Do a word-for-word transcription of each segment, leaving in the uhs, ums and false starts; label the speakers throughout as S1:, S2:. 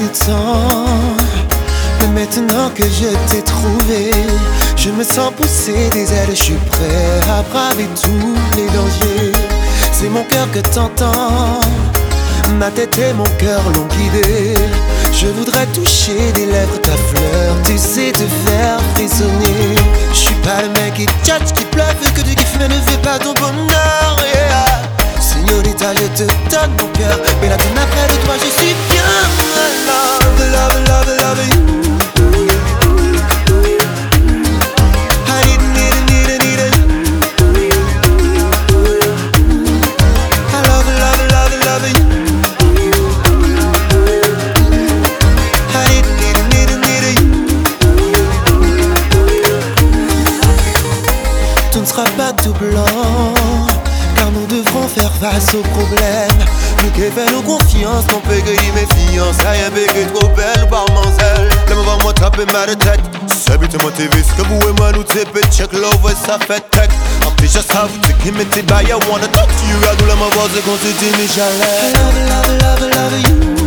S1: du temps. Mais maintenant que je t'ai trouvé, je me sens pousser des ailes. Je suis prêt à braver tous les dangers. C'est mon cœur que t'entends, ma tête et mon cœur l'ont guidé. Je voudrais toucher des lèvres ta fleur, tu sais te faire frissonner. Je suis pas le mec qui tchatche, qui pleure, que tu kiffes mais ne fais pas ton bonheur, yeah. Signorita, je te donne mon cœur, mais la donne après de toi, je suis bien. Love, love, love, love you. I need, need, need, need you. I love, love, love, love you. Tout ne sera pas tout blanc, car nous devrons faire face aux problèmes. Nous qui fait nos confiances, qu'on peut guérir mes fiances. Rien bégé trop belle, par manselle. Le moment moi taper mal de tête. C'est but motivé, ce que vous et moi nous tapez. Check love, ouais ça fait tech. En plus just have to give me the buy. I wanna talk to you, I do la ma voix, c'est qu'on se dit mes chalets. I love, love, love, love you.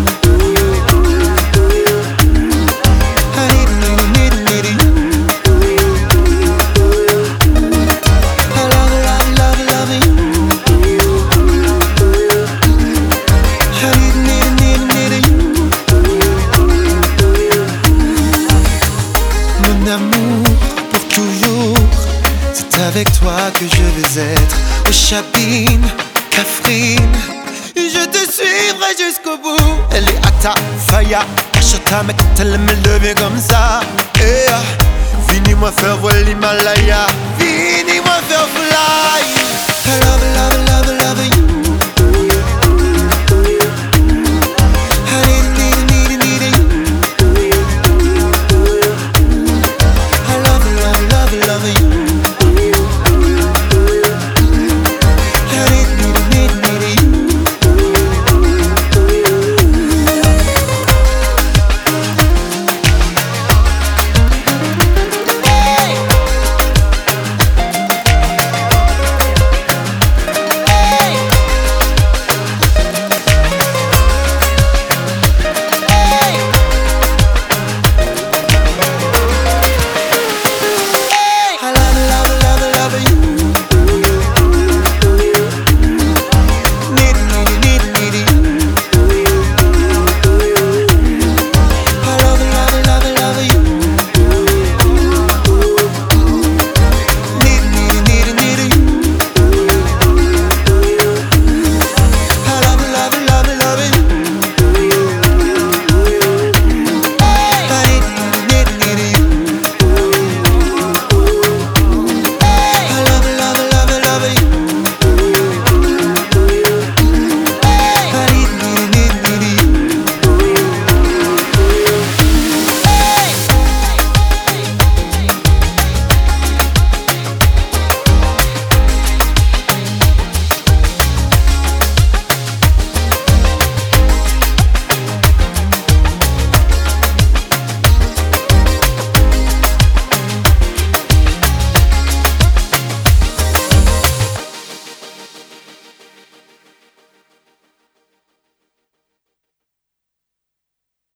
S1: I need, need, need, need you. I love, love, love, love you. I need, need, need, need you. Mon amour pour toujours, c'est avec toi que je vais être. Au Chabine, Catherine, je te suivrai jusqu'au bout. Elle est à ta faille, cachota, mais quand elle me devient comme ça, yeah. Finis-moi faire voler l'Himalaya, finis-moi faire